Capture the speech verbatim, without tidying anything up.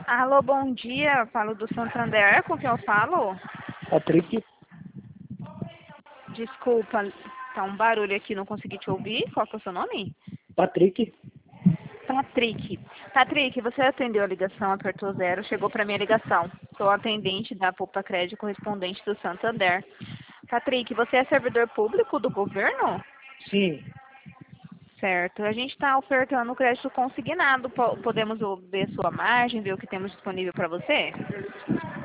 Alô, bom dia. Falo do Santander. Com quem eu falo? Patrick, Desculpa, tá um barulho aqui, não consegui te ouvir. Qual que é o seu nome? Patrick, Patrick. Patrick, você atendeu a ligação, apertou zero, chegou para minha ligação. Sou atendente da Poupa Crédito, correspondente do Santander. Patrick, você é servidor público do governo? sim, Certo. A gente está ofertando crédito consignado. Po- Podemos ver sua margem, ver o que temos disponível para você?